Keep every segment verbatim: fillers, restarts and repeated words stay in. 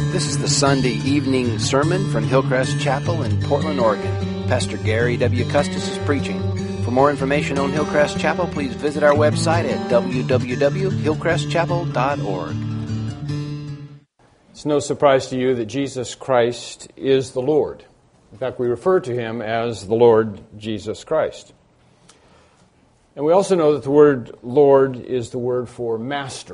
This is the Sunday evening sermon from Hillcrest Chapel in Portland, Oregon. Pastor Gary W. Custis is preaching. For more information on Hillcrest Chapel, please visit our website at w w w dot hillcrest chapel dot org. It's no surprise to you that Jesus Christ is the Lord. In fact, we refer to him as the Lord Jesus Christ. And we also know that the word Lord is the word for master.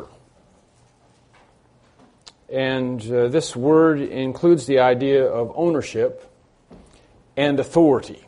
And uh, this word includes the idea of ownership and authority.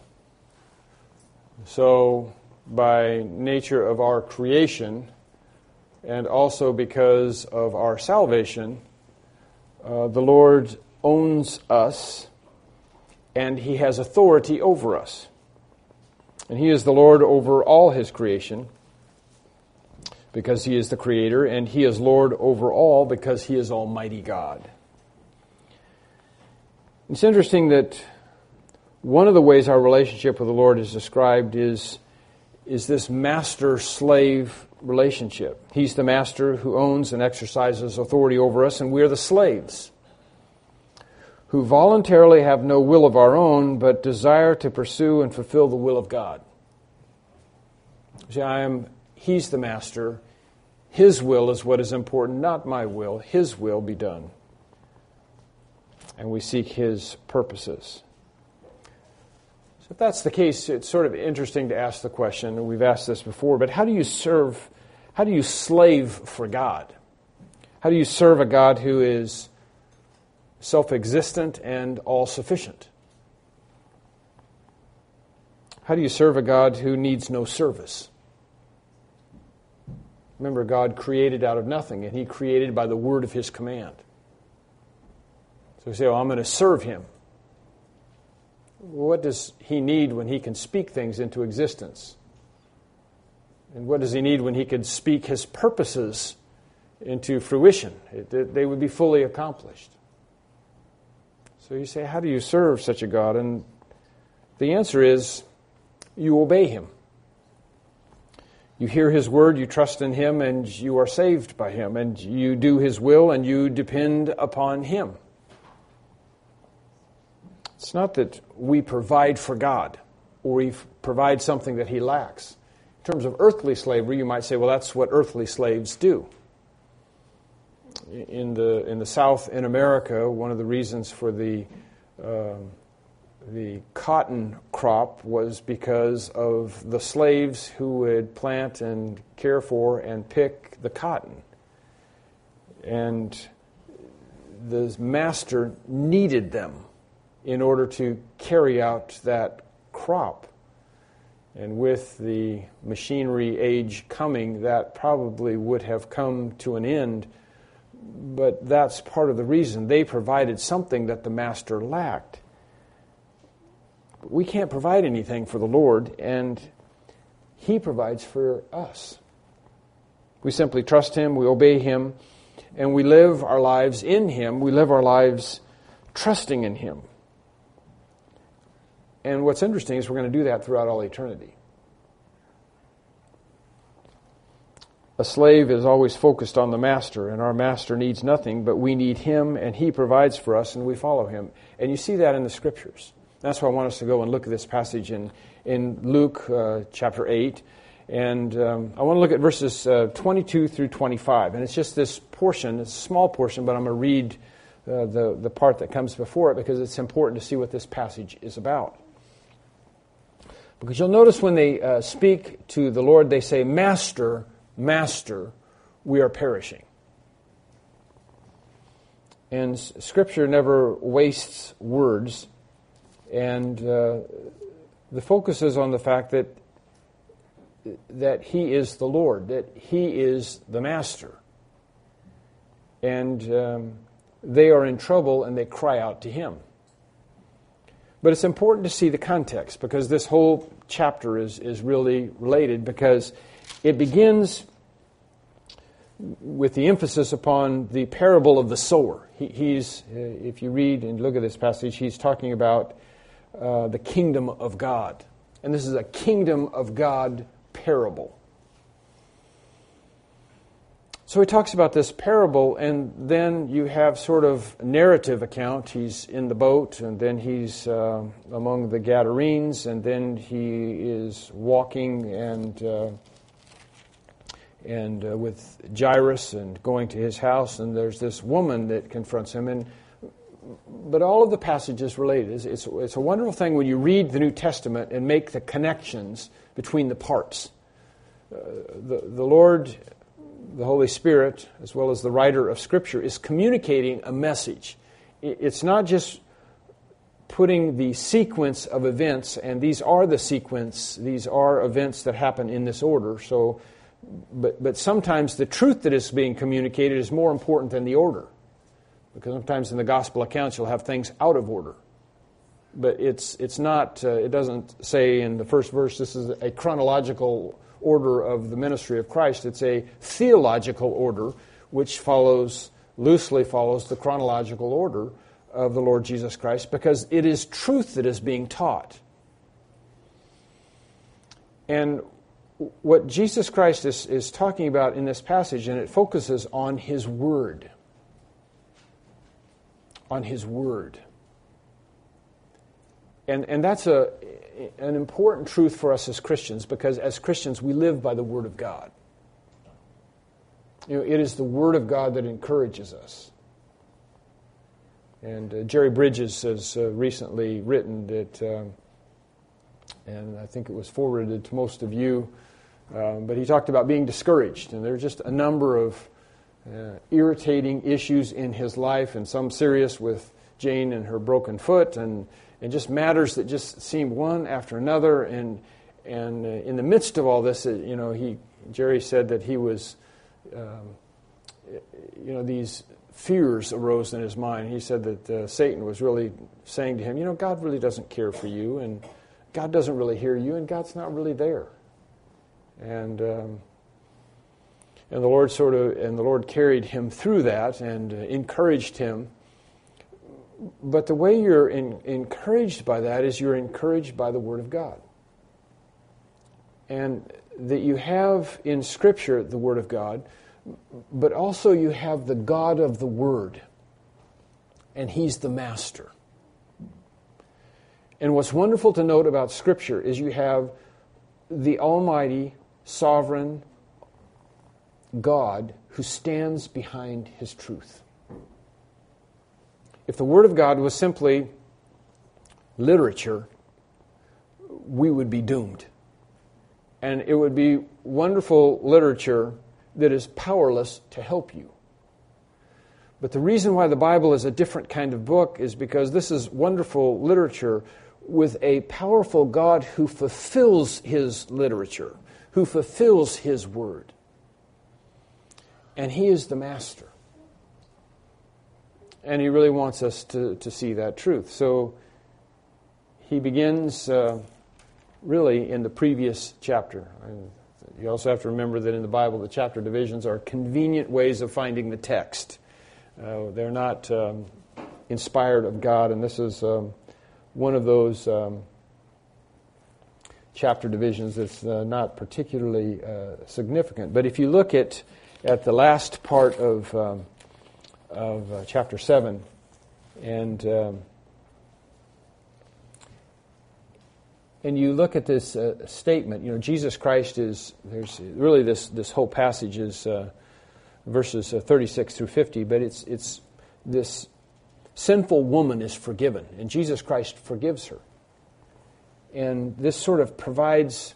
So, by nature of our creation, and also because of our salvation, uh, the Lord owns us, and He has authority over us. And He is the Lord over all His creation, because He is the Creator, and He is Lord over all because He is Almighty God. It's interesting that one of the ways our relationship with the Lord is described is, is this master-slave relationship. He's the master who owns and exercises authority over us, and we're the slaves who voluntarily have no will of our own, but desire to pursue and fulfill the will of God. See, I am He's the master. His will is what is important, not my will. His will be done. And we seek His purposes. So if that's the case, it's sort of interesting to ask the question, and we've asked this before, but how do you serve, how do you slave for God? How do you serve a God who is self-existent and all-sufficient? How do you serve a God who needs no service? Remember, God created out of nothing, and He created by the word of His command. So you say, well, I'm going to serve Him. What does He need when He can speak things into existence? And what does He need when He can speak His purposes into fruition? It, they would be fully accomplished. So you say, how do you serve such a God? And the answer is, you obey Him. You hear His word, you trust in Him, and you are saved by Him. And you do His will, and you depend upon Him. It's not that we provide for God, or we provide something that He lacks. In terms of earthly slavery, you might say, well, that's what earthly slaves do. In the in the South, in America, one of the reasons for the uh, the cotton crop was because of the slaves who would plant and care for and pick the cotton. And the master needed them in order to carry out that crop. And with the machinery age coming, that probably would have come to an end. But that's part of the reason. They provided something that the master lacked. We can't provide anything for the Lord, and He provides for us. We simply trust Him, we obey Him, and we live our lives in Him. We live our lives trusting in Him. And what's interesting is we're going to do that throughout all eternity. A slave is always focused on the master, and our master needs nothing, but we need Him, and He provides for us, and we follow Him. And you see that in the Scriptures. That's why I want us to go and look at this passage in, in Luke uh, chapter eight. And um, I want to look at verses uh, twenty-two through twenty-five. And it's just this portion, it's a small portion, but I'm going to read uh, the, the part that comes before it because it's important to see what this passage is about. Because you'll notice when they uh, speak to the Lord, they say, Master, Master, we are perishing. And Scripture never wastes words. And uh, the focus is on the fact that that He is the Lord, that He is the Master. And um, they are in trouble and they cry out to Him. But it's important to see the context because this whole chapter is, is really related because it begins with the emphasis upon the parable of the sower. He, he's, uh, if you read and look at this passage, he's talking about Uh, the kingdom of God. And this is a kingdom of God parable. So he talks about this parable, and then you have sort of a narrative account. He's in the boat, and then he's uh, among the Gadarenes, and then he is walking and uh, and uh, with Jairus and going to his house, and there's this woman that confronts him. And but all of the passages related. It's, it's, it's a wonderful thing when you read the New Testament and make the connections between the parts. Uh, the the Lord, the Holy Spirit, as well as the writer of Scripture, is communicating a message. It's not just putting the sequence of events, and these are the sequence, these are events that happen in this order. So, but but sometimes the truth that is being communicated is more important than the order. Because sometimes in the gospel accounts you'll have things out of order. But it's it's not, uh, it doesn't say in the first verse this is a chronological order of the ministry of Christ. It's a theological order which follows, loosely follows the chronological order of the Lord Jesus Christ, because it is truth that is being taught. And what Jesus Christ is, is talking about in this passage, and it focuses on His Word. On His Word. And and that's a an important truth for us as Christians, because as Christians we live by the Word of God. You know, it is the Word of God that encourages us. And uh, Jerry Bridges has uh, recently written that, um, and I think it was forwarded to most of you, um, but he talked about being discouraged. And there are just a number of uh, irritating issues in his life, and some serious with Jane and her broken foot, and and just matters that just seem one after another. And and uh, in the midst of all this, uh, you know, he Jerry said that he was, um, you know, these fears arose in his mind. He said that uh, Satan was really saying to him, you know, God really doesn't care for you, and God doesn't really hear you, and God's not really there. And um, and the Lord sort of and the Lord carried him through that and uh, encouraged him. But the way you're in, encouraged by that is you're encouraged by the Word of God. And that you have in Scripture the Word of God, but also you have the God of the Word. And He's the Master. And what's wonderful to note about Scripture is you have the Almighty, Sovereign God who stands behind His truth. If the Word of God was simply literature, we would be doomed. And it would be wonderful literature that is powerless to help you. But the reason why the Bible is a different kind of book is because this is wonderful literature with a powerful God who fulfills His literature, who fulfills His Word. And He is the Master. And He really wants us to, to see that truth. So He begins uh, really in the previous chapter. And you also have to remember that in the Bible, the chapter divisions are convenient ways of finding the text. Uh, they're not um, inspired of God, and this is um, one of those um, chapter divisions that's uh, not particularly uh, significant. But if you look at, at the last part of... Um, of uh, chapter seven, and um, and you look at this uh, statement, you know, Jesus Christ is, there's really this, this whole passage is uh, verses uh, thirty-six through fifty, but it's it's this sinful woman is forgiven, and Jesus Christ forgives her. And this sort of provides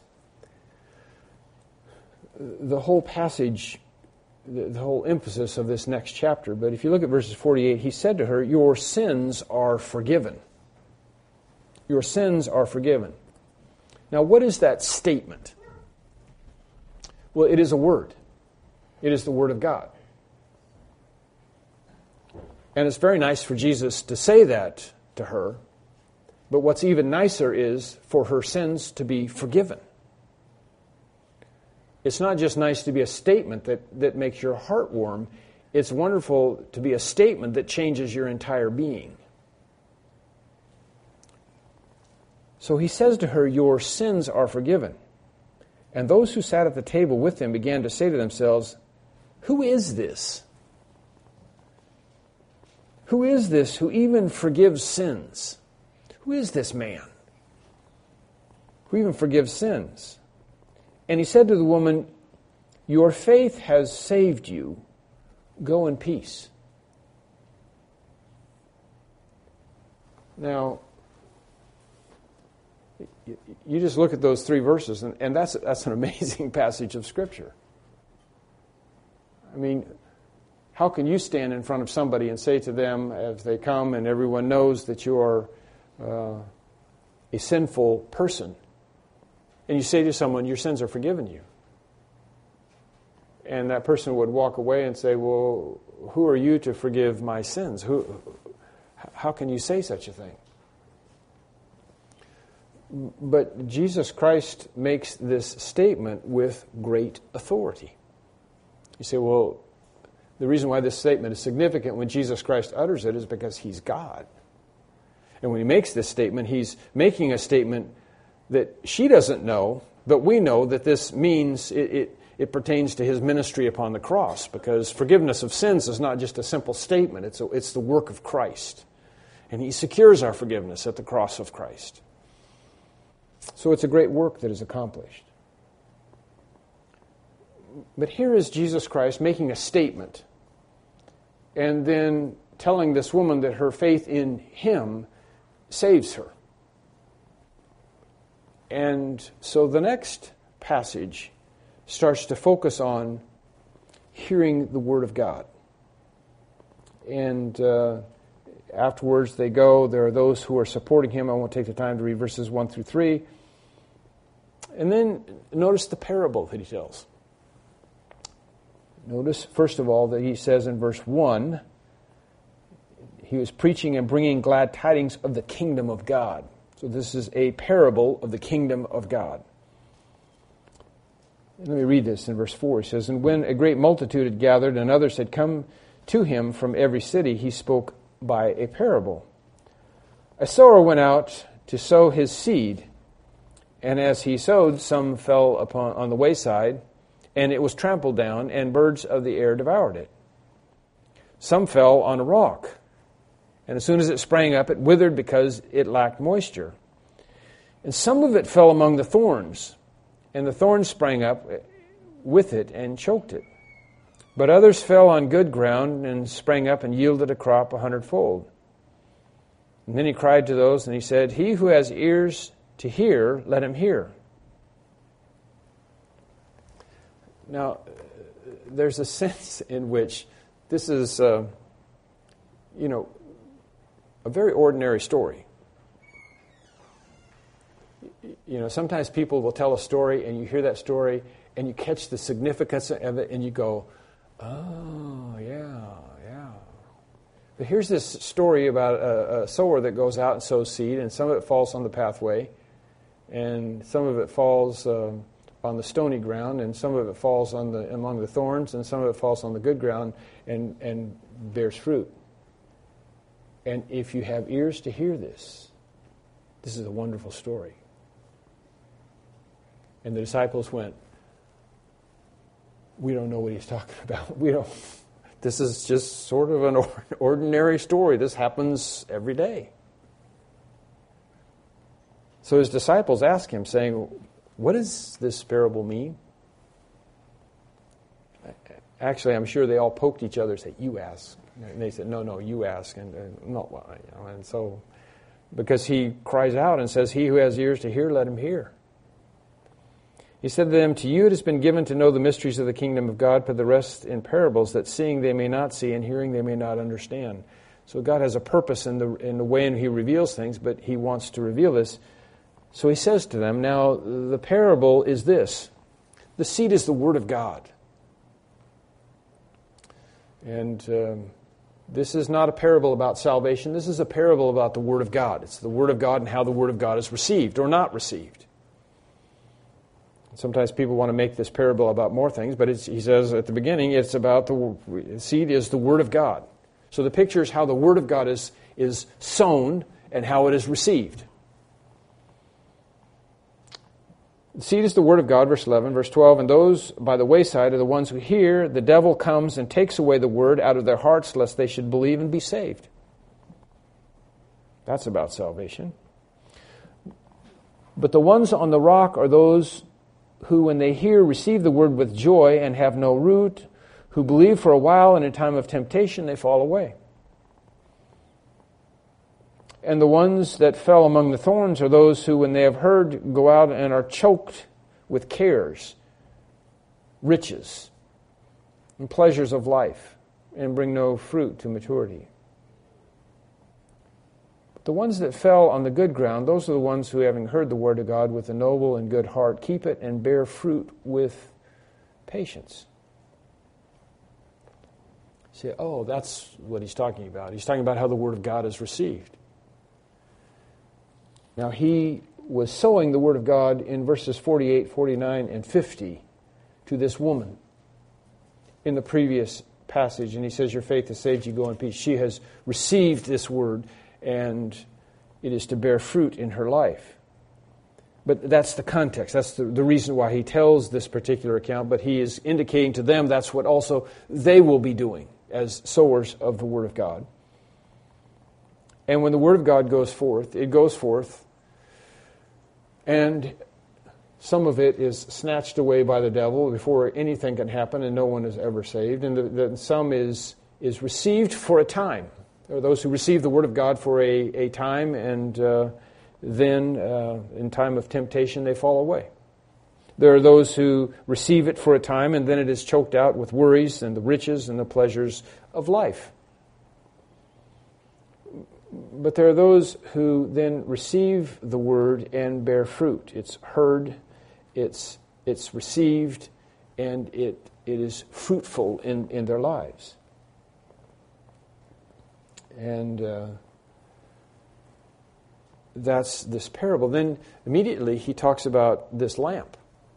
the whole passage, The, the whole emphasis of this next chapter. But if you look at verses forty-eight, He said to her, your sins are forgiven. Your sins are forgiven. Now, what is that statement? Well, it is a word. It is the Word of God. And it's very nice for Jesus to say that to her. But what's even nicer is for her sins to be forgiven. It's not just nice to be a statement that, that makes your heart warm. It's wonderful to be a statement that changes your entire being. So He says to her, your sins are forgiven. And those who sat at the table with Him began to say to themselves, Who is this? Who is this who even forgives sins? Who is this man who even forgives sins? And he said to the woman, your faith has saved you. Go in peace. Now, you just look at those three verses, and, and that's, that's an amazing passage of Scripture. I mean, how can you stand in front of somebody and say to them as they come and everyone knows that you are uh, a sinful person, and you say to someone, your sins are forgiven you? And that person would walk away and say, well, who are you to forgive my sins? Who, how can you say such a thing? But Jesus Christ makes this statement with great authority. You say, well, the reason why this statement is significant when Jesus Christ utters it is because he's God. And when he makes this statement, he's making a statement that she doesn't know, but we know that this means it, it, it pertains to his ministry upon the cross, because forgiveness of sins is not just a simple statement, it's, a, it's the work of Christ. And he secures our forgiveness at the cross of Christ. So it's a great work that is accomplished. But here is Jesus Christ making a statement and then telling this woman that her faith in him saves her. And so the next passage starts to focus on hearing the Word of God. And uh, afterwards they go, there are those who are supporting him. I won't take the time to read verses one through three. And then notice the parable that he tells. Notice, first of all, that he says in verse one, he was preaching and bringing glad tidings of the kingdom of God. So this is a parable of the kingdom of God. Let me read this in verse four. He says, and when a great multitude had gathered and others had come to him from every city, he spoke by a parable. A sower went out to sow his seed, and as he sowed, some fell upon on the wayside, and it was trampled down, and birds of the air devoured it. Some fell on a rock, and as soon as it sprang up, it withered because it lacked moisture. And some of it fell among the thorns, and the thorns sprang up with it and choked it. But others fell on good ground and sprang up and yielded a crop a hundredfold. And then he cried to those, and he said, he who has ears to hear, let him hear. Now, there's a sense in which this is, uh, you know, a very ordinary story. You know, sometimes people will tell a story, and you hear that story, and you catch the significance of it, and you go, oh, yeah, yeah. But here's this story about a, a sower that goes out and sows seed, and some of it falls on the pathway, and some of it falls uh, on the stony ground, and some of it falls on the among the thorns, and some of it falls on the good ground, and, and bears fruit. And if you have ears to hear this, this is a wonderful story. And the disciples went, we don't know what he's talking about. We don't. This is just sort of an ordinary story. This happens every day. So his disciples ask him, saying, what does this parable mean? Actually, I'm sure they all poked each other and said, you ask. And they said, no, no, you ask. And, and no, well, you know, and so, because he cries out and says, he who has ears to hear, let him hear. He said to them, to you it has been given to know the mysteries of the kingdom of God, but the rest in parables, that seeing they may not see, and hearing they may not understand. So God has a purpose in the in the way in he reveals things, but he wants to reveal this. So he says to them, now the parable is this. The seed is the word of God. And um, this is not a parable about salvation. This is a parable about the word of God. It's the word of God and how the word of God is received or not received. Sometimes people want to make this parable about more things, but it's, he says at the beginning, it's about the seed is the Word of God. So the picture is how the Word of God is, is sown and how it is received. Seed is the word of God, verse eleven. Verse twelve, and those by the wayside are the ones who hear. The devil comes and takes away the word out of their hearts, lest they should believe and be saved. That's about salvation. But the ones on the rock are those who, when they hear, receive the word with joy and have no root, who believe for a while, and in time of temptation they fall away. And the ones that fell among the thorns are those who, when they have heard, go out and are choked with cares, riches, and pleasures of life, and bring no fruit to maturity. But the ones that fell on the good ground, those are the ones who, having heard the word of God with a noble and good heart, keep it and bear fruit with patience. You say, oh, that's what he's talking about. He's talking about how the word of God is received. Now, he was sowing the word of God in verses forty-eight, forty-nine, and fifty to this woman in the previous passage. And he says, your faith has saved you, go in peace. She has received this word, and it is to bear fruit in her life. But that's the context. That's the, the reason why he tells this particular account. But he is indicating to them that's what also they will be doing as sowers of the word of God. And when the word of God goes forth, it goes forth, and some of it is snatched away by the devil before anything can happen, and no one is ever saved. And the, the, some is is received for a time. There are those who receive the word of God for a, a time, and uh, then uh, in time of temptation they fall away. There are those who receive it for a time, and then it is choked out with worries and the riches and the pleasures of life. But there are those who then receive the word and bear fruit. It's heard, it's it's received, and it it is fruitful in, in their lives. And uh, that's this parable. Then immediately he talks about this lamp.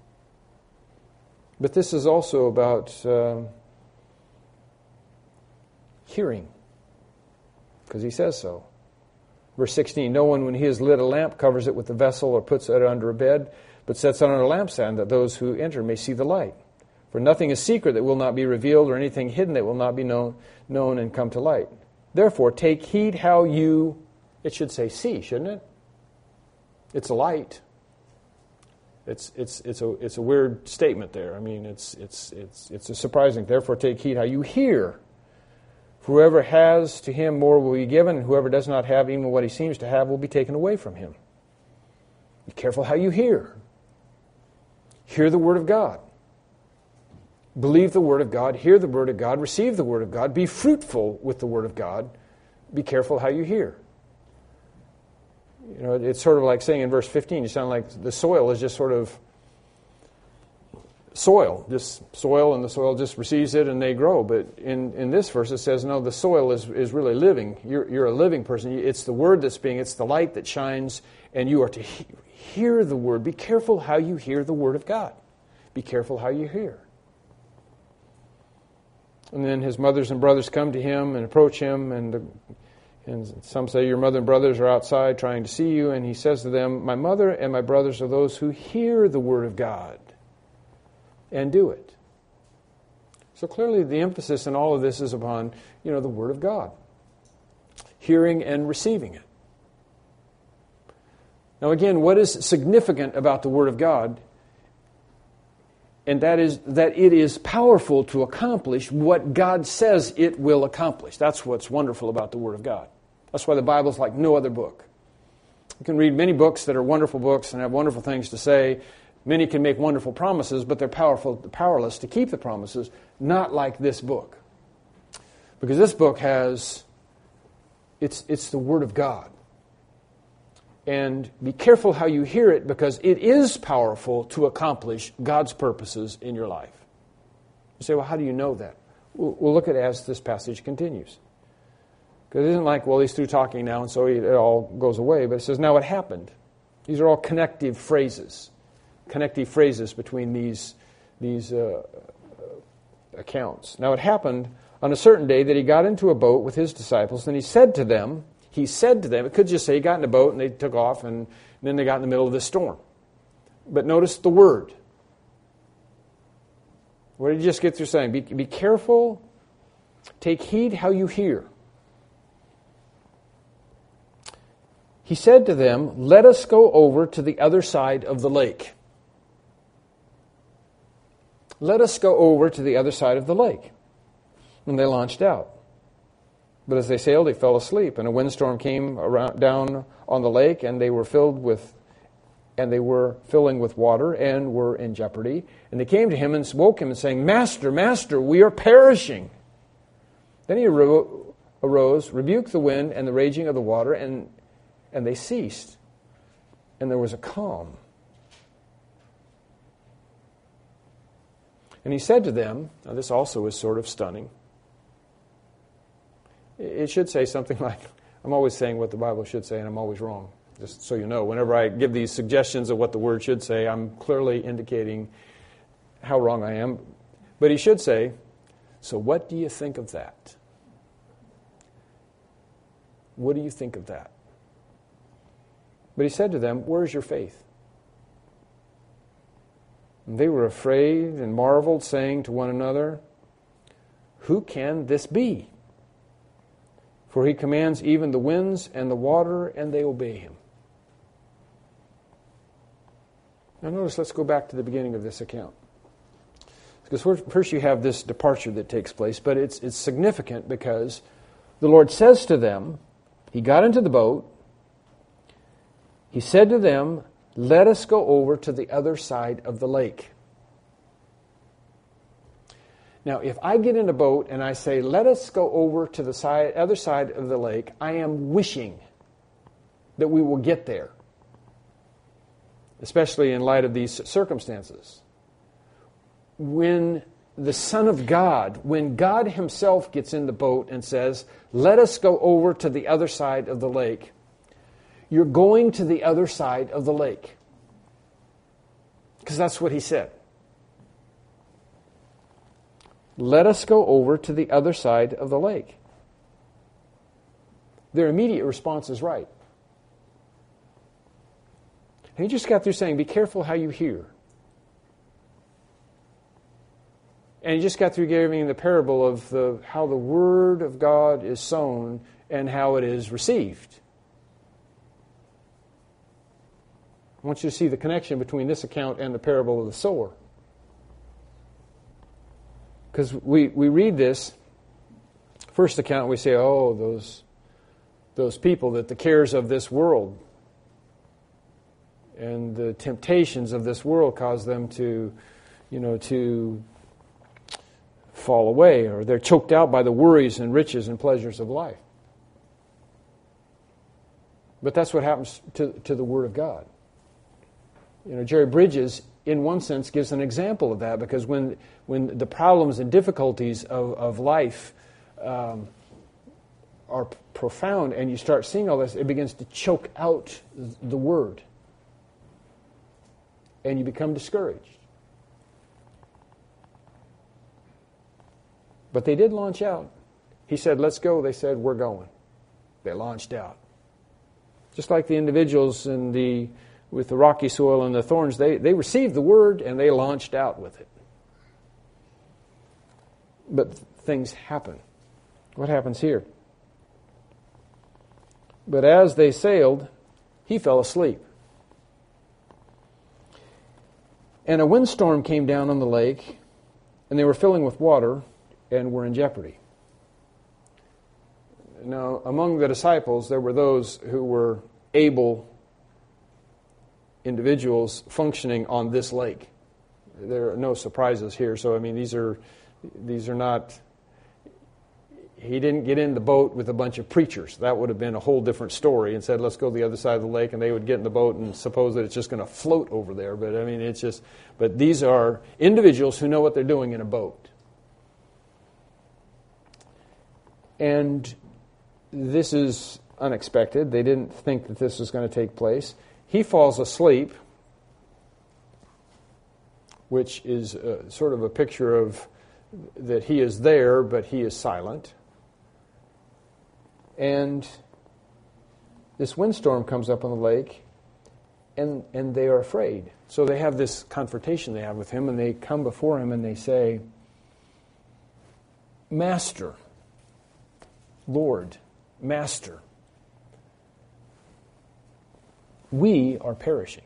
But this is also about uh, hearing, because he says so. Verse sixteen, no one, when he has lit a lamp, covers it with a vessel or puts it under a bed, but sets it on a lampstand, that those who enter may see the light. For nothing is secret that will not be revealed, or anything hidden that will not be known, known and come to light. Therefore, take heed how you, it should say see, shouldn't it? It's a light. It's it's it's a it's a weird statement there. I mean, it's it's it's it's a surprising. Therefore, take heed how you hear. Whoever has, to him more will be given, and whoever does not have, even what he seems to have, will be taken away from him. Be careful how you hear. Hear the word of God. Believe the word of God. Hear the word of God. Receive the word of God. Be fruitful with the word of God. Be careful how you hear. You know, it's sort of like saying in verse fifteen, you sound like the soil is just sort of soil, just soil, and the soil just receives it and they grow. But in, in this verse it says, no, the soil is, is really living. You're, you're a living person. It's the word that's being, it's the light that shines, and you are to he- hear the word. Be careful how you hear the word of God. Be careful how you hear. And then his mothers and brothers come to him and approach him, and the, and some say, your mother and brothers are outside trying to see you. And he says to them, my mother and my brothers are those who hear the word of God and do it. So clearly the emphasis in all of this is upon, you know, the word of God. Hearing and receiving it. Now again, what is significant about the word of God? And that is that it is powerful to accomplish what God says it will accomplish. That's what's wonderful about the word of God. That's why the Bible is like no other book. You can read many books that are wonderful books and have wonderful things to say. Many can make wonderful promises, but they're powerful, powerless to keep the promises, not like this book. Because this book has, it's, it's the Word of God. And be careful how you hear it, because it is powerful to accomplish God's purposes in your life. You say, well, how do you know that? We'll, we'll look at it as this passage continues. Because it isn't like, well, he's through talking now, and so it all goes away. But it says, now it happened. These are all connective phrases. Connective phrases between these, these uh, accounts. Now it happened on a certain day that he got into a boat with his disciples, and he said to them, he said to them, it could just say he got in a boat and they took off, and then they got in the middle of this storm. But notice the word. What did you just get through saying? Be, be careful. Take heed how you hear. He said to them, let us go over to the other side of the lake. Let us go over to the other side of the lake. And they launched out. But as they sailed, they fell asleep, and a windstorm came around, down on the lake, and they were filled with, and they were filling with water, and were in jeopardy. And they came to him and woke him, and saying, Master, Master, we are perishing. Then he aro- arose, rebuked the wind and the raging of the water, and and they ceased, and there was a calm. And he said to them, now this also is sort of stunning. It should say something like, I'm always saying what the Bible should say, and I'm always wrong. Just so you know, whenever I give these suggestions of what the Word should say, I'm clearly indicating how wrong I am. But he should say, so what do you think of that? What do you think of that? But he said to them, where is your faith? And they were afraid and marveled, saying to one another, who can this be? For he commands even the winds and the water, and they obey him. Now notice, let's go back to the beginning of this account. Because first you have this departure that takes place, but it's, it's significant because the Lord says to them, he got into the boat, he said to them, let us go over to the other side of the lake. Now, if I get in a boat and I say, let us go over to the side, other side of the lake, I am wishing that we will get there, especially in light of these circumstances. When the Son of God, when God himself gets in the boat and says, let us go over to the other side of the lake, you're going to the other side of the lake. Because that's what he said. Let us go over to the other side of the lake. Their immediate response is right. And he just got through saying, be careful how you hear. And he just got through giving the parable of the, how the Word of God is sown and how it is received. I want you to see the connection between this account and the parable of the sower. Because we, we read this first account, we say, oh, those, those people, that the cares of this world and the temptations of this world cause them to, you know, to fall away, or they're choked out by the worries and riches and pleasures of life. But that's what happens to, to the Word of God. You know, Jerry Bridges, in one sense, gives an example of that, because when when the problems and difficulties of, of life um, are profound and you start seeing all this, it begins to choke out the Word. And you become discouraged. But they did launch out. He said, let's go. They said, we're going. They launched out. Just like the individuals in the with the rocky soil and the thorns, they, they received the Word and they launched out with it. But things happen. What happens here? But as they sailed, he fell asleep. And a windstorm came down on the lake, and they were filling with water and were in jeopardy. Now, among the disciples, there were those who were able individuals functioning on this lake. There are no surprises here. So, I mean, these are these are not... He didn't get in the boat with a bunch of preachers. That would have been a whole different story, and said, let's go to the other side of the lake, and they would get in the boat and suppose that it's just going to float over there. But, I mean, it's just... But these are individuals who know what they're doing in a boat. And this is unexpected. They didn't think that this was going to take place. He falls asleep, which is uh, sort of a picture of that he is there, but he is silent. And this windstorm comes up on the lake, and, and they are afraid. So they have this confrontation they have with him, and they come before him and they say, Master, Lord, Master, we are perishing.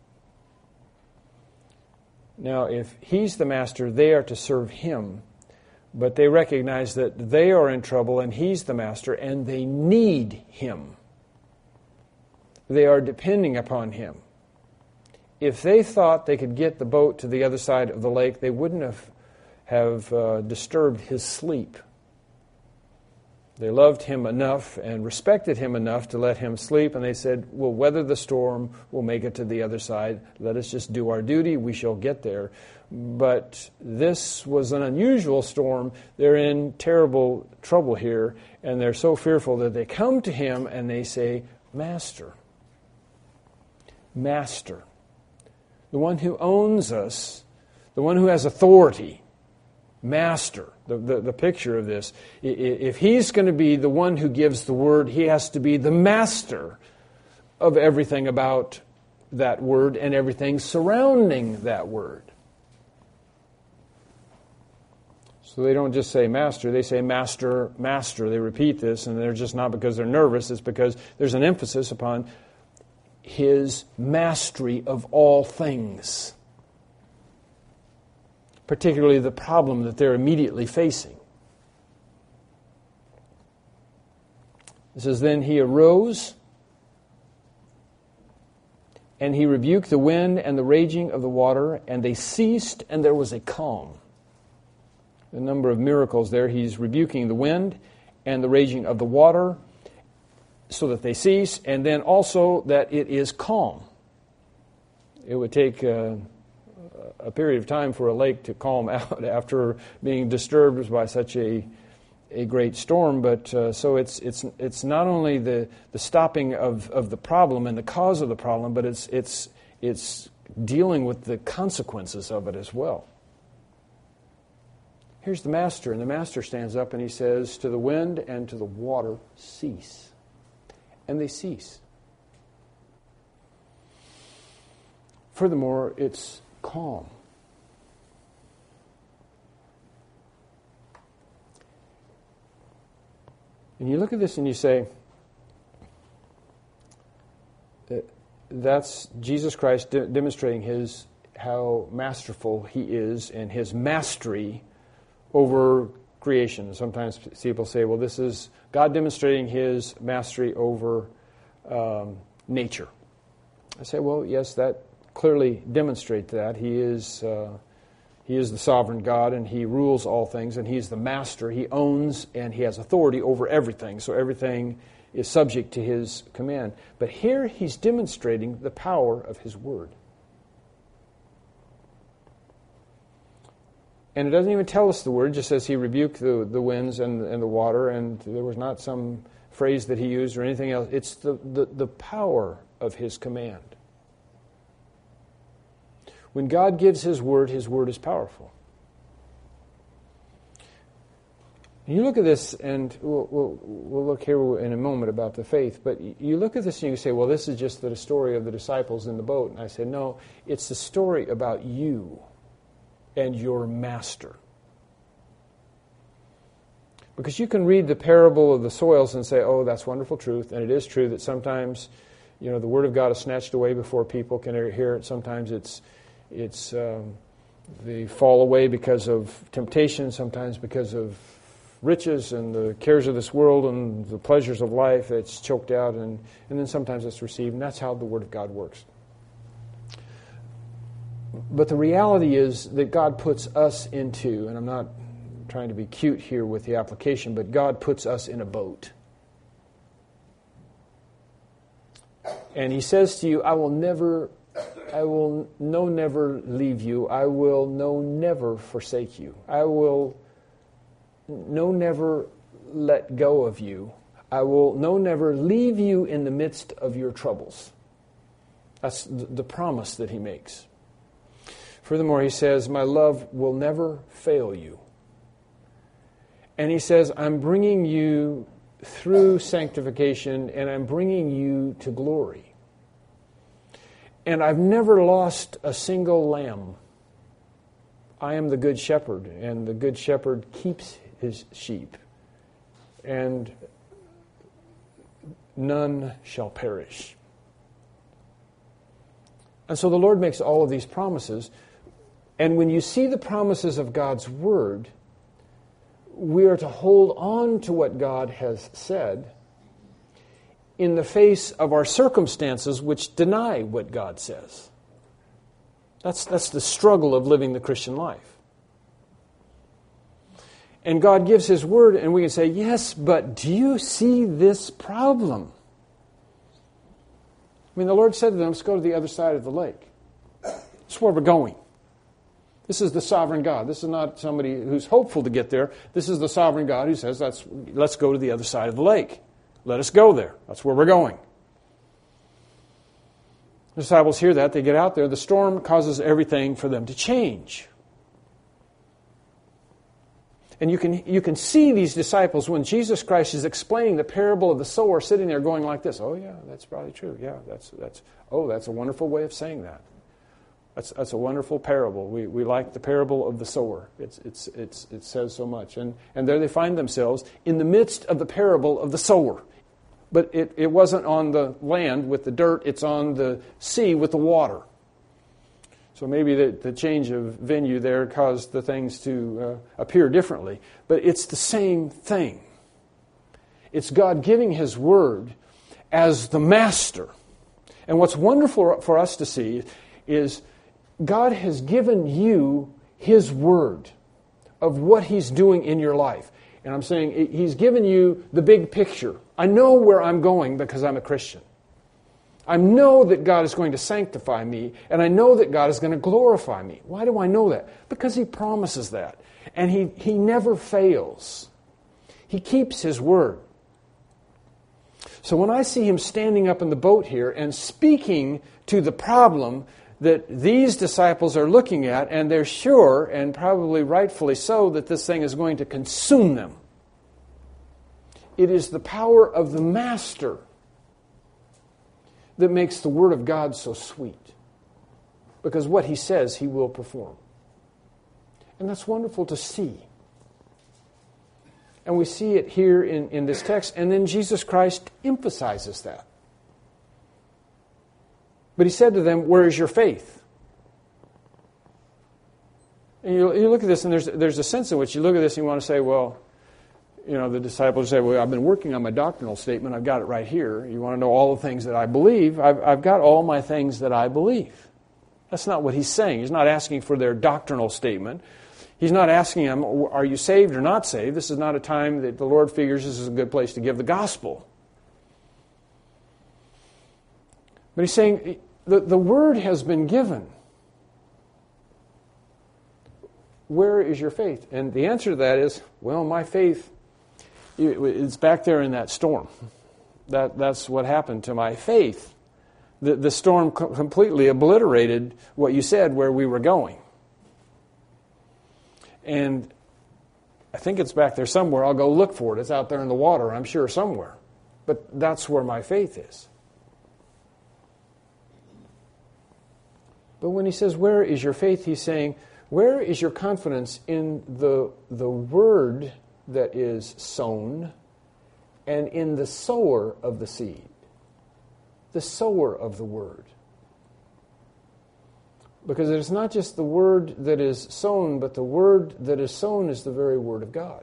Now, if he's the master, they are to serve him, but they recognize that they are in trouble and he's the master, and they need him. They are depending upon him. If they thought they could get the boat to the other side of the lake, they wouldn't have, have uh, disturbed his sleep. They loved him enough and respected him enough to let him sleep, and they said, we'll weather the storm, we'll make it to the other side, let us just do our duty, we shall get there. But this was an unusual storm. They're in terrible trouble here, and they're so fearful that they come to him and they say, Master, Master, the one who owns us, the one who has authority, Master, the, the, the picture of this. If he's going to be the one who gives the word, he has to be the master of everything about that word and everything surrounding that word. So they don't just say master, they say master, master. They repeat this, and they're just not because they're nervous, it's because there's an emphasis upon his mastery of all things, particularly the problem that they're immediately facing. It says, then he arose, and he rebuked the wind and the raging of the water, and they ceased, and there was a calm. A number of miracles there. He's rebuking the wind and the raging of the water so that they cease, and then also that it is calm. It would take uh, a period of time for a lake to calm out after being disturbed by such a a great storm. But uh, so it's it's it's not only the, the stopping of, of the problem and the cause of the problem, but it's it's it's dealing with the consequences of it as well. Here's the master, and the master stands up and he says to the wind and to the water, cease. And they cease. Furthermore, it's calm. And you look at this and you say, that's Jesus Christ de- demonstrating his how masterful he is and his mastery over creation. Sometimes people say, well, this is God demonstrating his mastery over um, nature. I say, well, yes, that clearly demonstrates that. He is uh, he is the sovereign God, and he rules all things, and he's the master. He owns and he has authority over everything, so everything is subject to his command. But here he's demonstrating the power of his word. And it doesn't even tell us the word. It just says he rebuked the, the winds and, and the water, and there was not some phrase that he used or anything else. It's the, the, the power of his command. When God gives his word, his word is powerful. And you look at this, and we'll, we'll, we'll look here in a moment about the faith, but you look at this and you say, well, this is just the story of the disciples in the boat. And I say, no, it's the story about you and your master. Because you can read the parable of the soils and say, oh, that's wonderful truth. And it is true that sometimes, you know, the word of God is snatched away before people can hear it. Sometimes it's it's um, they fall away because of temptation, sometimes because of riches and the cares of this world and the pleasures of life. It's choked out, and, and then sometimes it's received. And that's how the word of God works. But the reality is that God puts us into, and I'm not trying to be cute here with the application, but God puts us in a boat. And he says to you, I will never, I will no never leave you. I will no never forsake you. I will no never let go of you. I will no never leave you in the midst of your troubles. That's the promise that he makes. Furthermore, he says, my love will never fail you. And he says, I'm bringing you through sanctification, and I'm bringing you to glory. And I've never lost a single lamb. I am the good shepherd, and the good shepherd keeps his sheep, and none shall perish. And so the Lord makes all of these promises, and when you see the promises of God's Word, we are to hold on to what God has said in the face of our circumstances which deny what God says. That's, that's the struggle of living the Christian life. And God gives His Word, and we can say, yes, but do you see this problem? I mean, the Lord said to them, let's go to the other side of the lake. That's where we're going. This is the sovereign God. This is not somebody who's hopeful to get there. This is the sovereign God who says, let's, let's go to the other side of the lake. Let us go there. That's where we're going. The disciples hear that. They get out there. The storm causes everything for them to change. And you can, you can see these disciples when Jesus Christ is explaining the parable of the sower sitting there going like this. Oh, yeah, that's probably true. Yeah, that's, that's oh, that's a wonderful way of saying that. That's, that's a wonderful parable. We, we like the parable of the sower. It's, it's, it's, it says so much. And, and there they find themselves in the midst of the parable of the sower. But it, it wasn't on the land with the dirt. It's on the sea with the water. So maybe the, the change of venue there caused the things to uh, appear differently. But it's the same thing. It's God giving His Word as the master. And what's wonderful for us to see is God has given you His Word of what He's doing in your life. And I'm saying He's given you the big picture. I know where I'm going because I'm a Christian. I know that God is going to sanctify me, and I know that God is going to glorify me. Why do I know that? Because He promises that. And He, he never fails. He keeps His Word. So when I see Him standing up in the boat here and speaking to the problem that these disciples are looking at, and they're sure, and probably rightfully so, that this thing is going to consume them. It is the power of the Master that makes the Word of God so sweet. Because what He says, He will perform. And that's wonderful to see. And we see it here in, in this text, and then Jesus Christ emphasizes that. But He said to them, where is your faith? And you, you look at this, and there's, there's a sense in which you look at this and you want to say, well, you know, the disciples say, well, I've been working on my doctrinal statement. I've got it right here. You want to know all the things that I believe? I've, I've got all my things that I believe. That's not what He's saying. He's not asking for their doctrinal statement. He's not asking them, are you saved or not saved? This is not a time that the Lord figures this is a good place to give the gospel. But He's saying, the, the word has been given. Where is your faith? And the answer to that is, well, my faith, it's back there in that storm. That, that's what happened to my faith. The, the storm co- completely obliterated what you said where we were going. And I think it's back there somewhere. I'll go look for it. It's out there in the water, I'm sure, somewhere. But that's where my faith is. But when He says, where is your faith? He's saying, where is your confidence in the, the word that is sown and in the sower of the seed? The sower of the word. Because it's not just the word that is sown, but the word that is sown is the very word of God.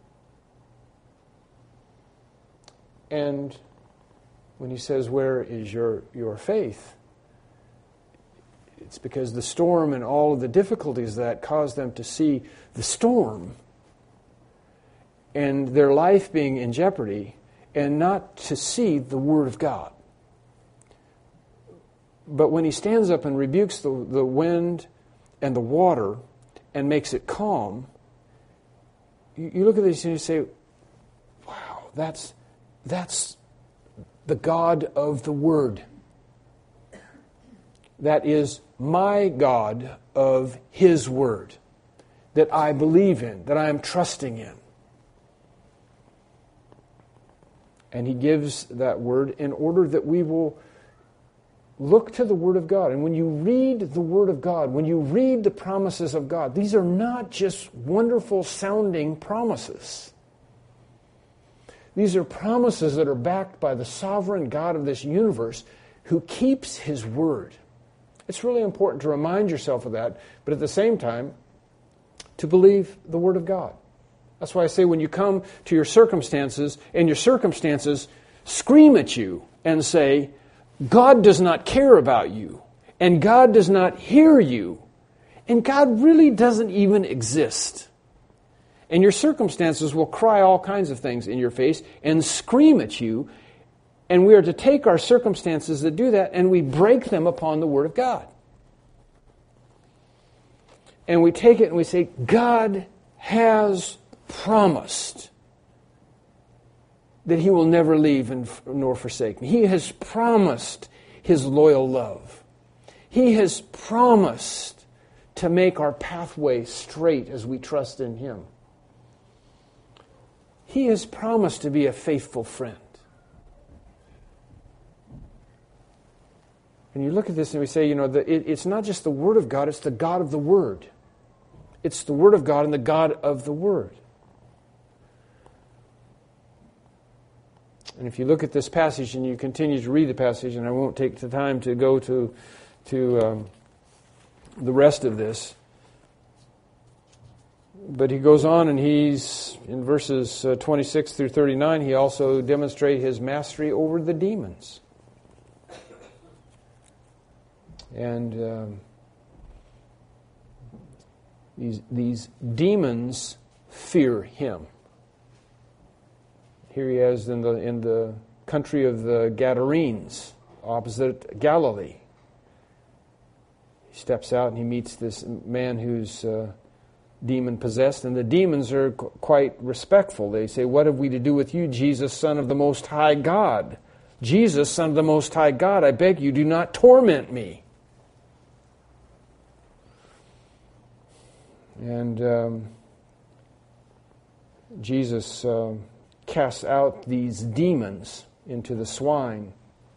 And when He says, where is your, your faith? It's because the storm and all of the difficulties that caused them to see the storm and their life being in jeopardy and not to see the Word of God. But when He stands up and rebukes the, the wind and the water and makes it calm, you, you look at this and you say, wow, that's, that's the God of the Word. That is my God of His Word that I believe in, that I am trusting in. And He gives that Word in order that we will look to the Word of God. And when you read the Word of God, when you read the promises of God, these are not just wonderful sounding promises. These are promises that are backed by the sovereign God of this universe who keeps His Word. It's really important to remind yourself of that, but at the same time, to believe the Word of God. That's why I say when you come to your circumstances, and your circumstances scream at you and say, God does not care about you, and God does not hear you, and God really doesn't even exist. And your circumstances will cry all kinds of things in your face and scream at you, and we are to take our circumstances that do that and we break them upon the Word of God. And we take it and we say, God has promised that He will never leave and nor forsake me. He has promised His loyal love. He has promised to make our pathway straight as we trust in Him. He has promised to be a faithful friend. And you look at this and we say, you know, the, it, it's not just the Word of God, it's the God of the Word. It's the Word of God and the God of the Word. And if you look at this passage and you continue to read the passage, and I won't take the time to go to, to um, the rest of this, but he goes on and he's, in verses uh, twenty-six through thirty-nine, he also demonstrates his mastery over the demons. And um, these, these demons fear him. Here he is in the, in the country of the Gadarenes, opposite Galilee. He steps out and he meets this man who's uh, demon-possessed, and the demons are qu- quite respectful. They say, "What have we to do with you, Jesus, Son of the Most High God? Jesus, Son of the Most High God, I beg you, do not torment me." And um, Jesus uh, casts out these demons into the swine.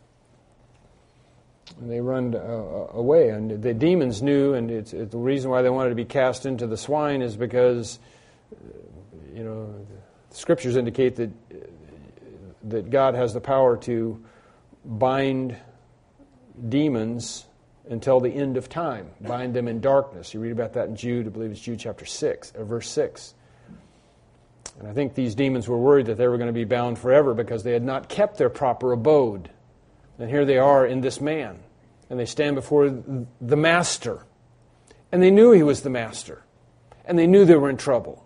And they run uh, away. And the demons knew, and it's, it, the reason why they wanted to be cast into the swine is because, you know, the Scriptures indicate that, that God has the power to bind demons until the end of time, bind them in darkness. You read about that in Jude, I believe it's Jude chapter six, or verse six. And I think these demons were worried that they were going to be bound forever because they had not kept their proper abode. And here they are in this man, and they stand before the master. And they knew he was the master, and they knew they were in trouble.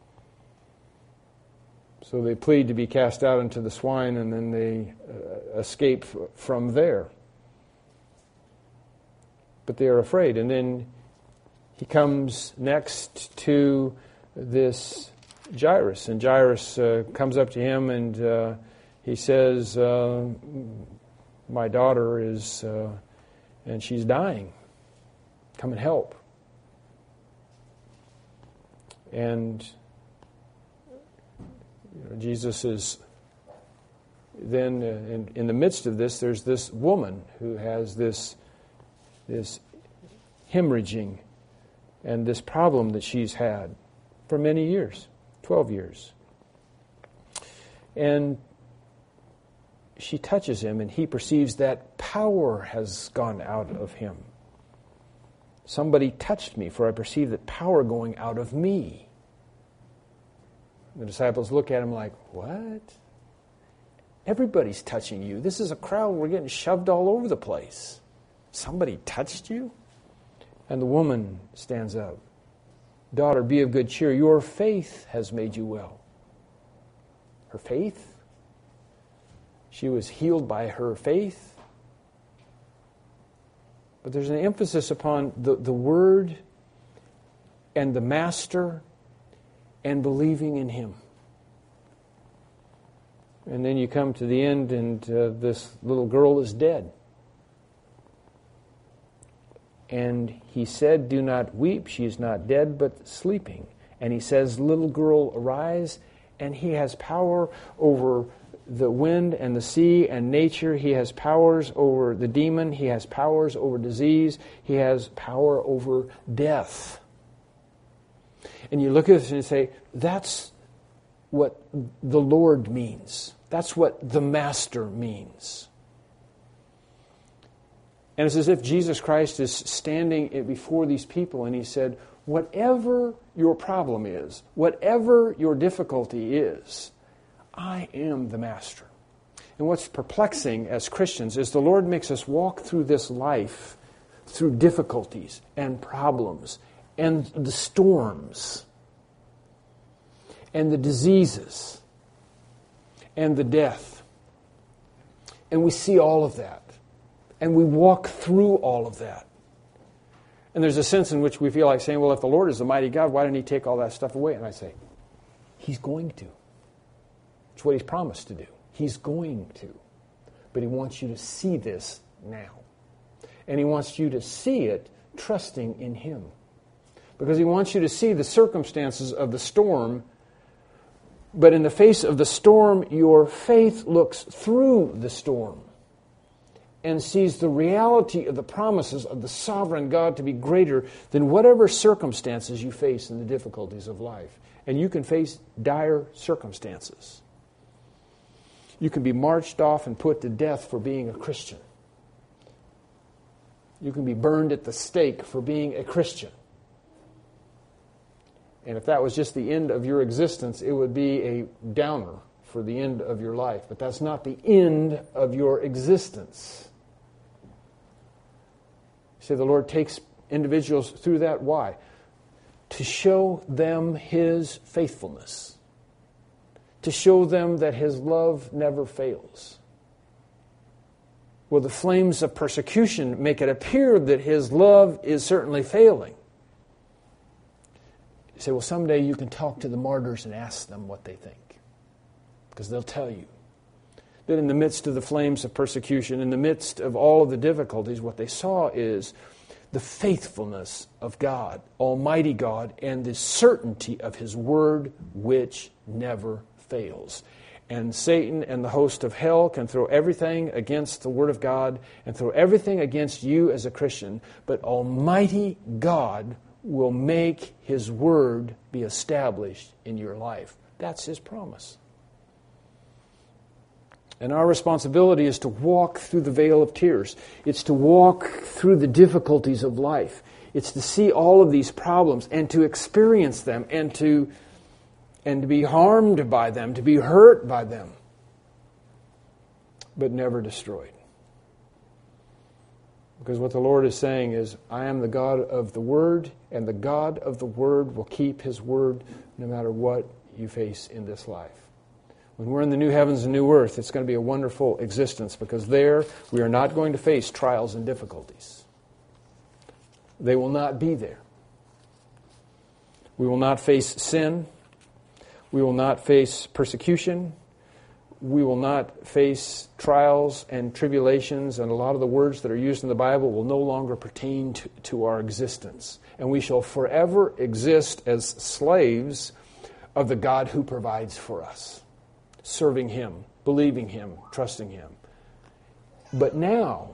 So they plead to be cast out into the swine, and then they uh, escape from there. But they are afraid. And then he comes next to this Jairus. And Jairus uh, comes up to him and uh, he says, uh, my daughter is, uh, and she's dying. Come and help. And you know, Jesus is then, uh, in, in the midst of this, there's this woman who has this this hemorrhaging and this problem that she's had for many years, twelve years. And she touches him, and he perceives that power has gone out of him. Somebody touched me, for I perceive that power going out of me. The disciples look at him like, what? Everybody's touching you. This is a crowd. We're getting shoved all over the place. Somebody touched you? And the woman stands up. Daughter, be of good cheer. Your faith has made you well. Her faith? She was healed by her faith. But there's an emphasis upon the, the Word and the Master and believing in Him. And then you come to the end, and uh, this little girl is dead. And he said, do not weep, she is not dead, but sleeping. And he says, little girl, arise. And he has power over the wind and the sea and nature. He has powers over the demon. He has powers over disease. He has power over death. And you look at this and you say, that's what the Lord means. That's what the Master means. And it's as if Jesus Christ is standing before these people and he said, whatever your problem is, whatever your difficulty is, I am the Master. And what's perplexing as Christians is the Lord makes us walk through this life through difficulties and problems and the storms and the diseases and the death. And we see all of that. And we walk through all of that. And there's a sense in which we feel like saying, well, if the Lord is the mighty God, why didn't He take all that stuff away? And I say, He's going to. It's what He's promised to do. He's going to. But He wants you to see this now. And He wants you to see it trusting in Him. Because He wants you to see the circumstances of the storm, but in the face of the storm, your faith looks through the storm and sees the reality of the promises of the sovereign God to be greater than whatever circumstances you face in the difficulties of life. And you can face dire circumstances. You can be marched off and put to death for being a Christian. You can be burned at the stake for being a Christian. And if that was just the end of your existence, it would be a downer for the end of your life. But that's not the end of your existence. See, the Lord takes individuals through that. Why? To show them His faithfulness. To show them that His love never fails. Well, the flames of persecution make it appear that His love is certainly failing. You say, well, someday you can talk to the martyrs and ask them what they think. Because they'll tell you that in the midst of the flames of persecution, in the midst of all of the difficulties, what they saw is the faithfulness of God, Almighty God, and the certainty of His Word, which never fails. And Satan and the host of hell can throw everything against the Word of God and throw everything against you as a Christian, but Almighty God will make His Word be established in your life. That's His promise. And our responsibility is to walk through the vale of tears. It's to walk through the difficulties of life. It's to see all of these problems and to experience them and to, and to be harmed by them, to be hurt by them, but never destroyed. Because what the Lord is saying is, I am the God of the Word, and the God of the Word will keep His Word no matter what you face in this life. When we're in the new heavens and new earth, it's going to be a wonderful existence, because there we are not going to face trials and difficulties. They will not be there. We will not face sin. We will not face persecution. We will not face trials and tribulations, and a lot of the words that are used in the Bible will no longer pertain to, to our existence. And we shall forever exist as slaves of the God who provides for us, serving Him, believing Him, trusting Him. But now,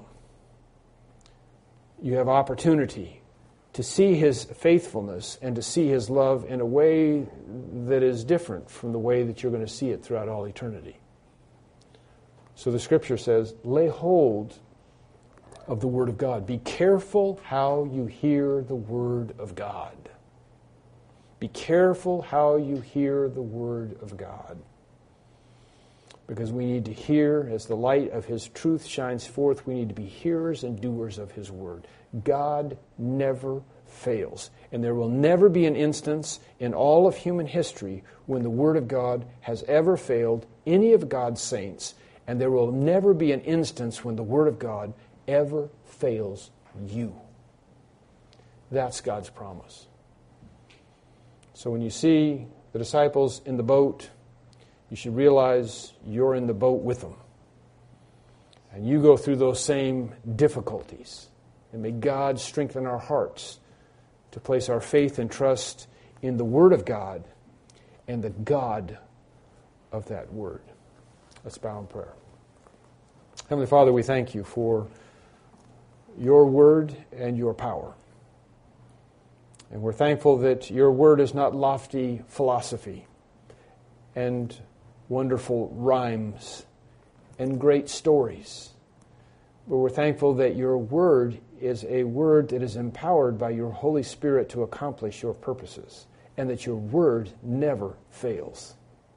you have opportunity to see His faithfulness and to see His love in a way that is different from the way that you're going to see it throughout all eternity. So the Scripture says, lay hold of the Word of God. Be careful how you hear the Word of God. Be careful how you hear the Word of God. Because we need to hear, as the light of His truth shines forth, we need to be hearers and doers of His Word. God never fails. And there will never be an instance in all of human history when the Word of God has ever failed any of God's saints. And there will never be an instance when the Word of God ever fails you. That's God's promise. So when you see the disciples in the boat, you should realize you're in the boat with them. And you go through those same difficulties. And may God strengthen our hearts to place our faith and trust in the Word of God and the God of that Word. Let's bow in prayer. Heavenly Father, we thank you for your word and your power. And we're thankful that your word is not lofty philosophy and wonderful rhymes and great stories. But we're thankful that your word is a word that is empowered by your Holy Spirit to accomplish your purposes, and that your word never fails.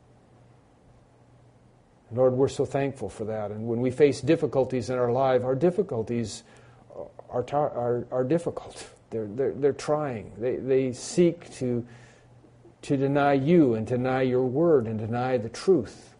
Lord, we're so thankful for that. And when we face difficulties in our life, our difficulties are tar- are, are difficult. They're, they're, they're trying. They, they seek to, to deny you and deny your word and deny the truth.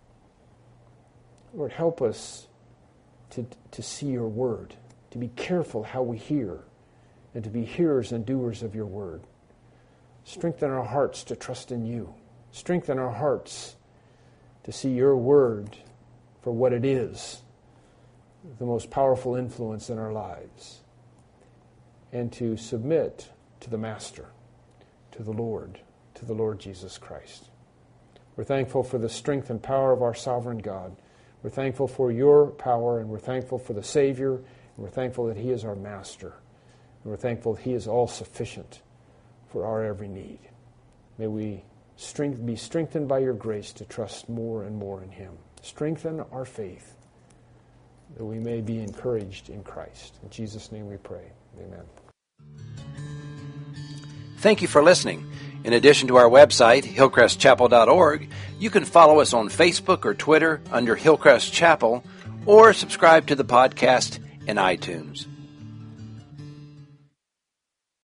Lord, help us to, to see your word, to be careful how we hear, and to be hearers and doers of your word. Strengthen our hearts to trust in you. Strengthen our hearts to see your word for what it is, the most powerful influence in our lives, and to submit to the Master, to the Lord, to the Lord Jesus Christ. We're thankful for the strength and power of our sovereign God. We're thankful for your power, and we're thankful for the Savior, and we're thankful that he is our Master, and we're thankful that he is all sufficient for our every need. May we strength, be strengthened by your grace to trust more and more in him. Strengthen our faith that we may be encouraged in Christ. In Jesus' name we pray. Amen. Thank you for listening. In addition to our website, hillcrest chapel dot org, you can follow us on Facebook or Twitter under Hillcrest Chapel, or subscribe to the podcast in iTunes.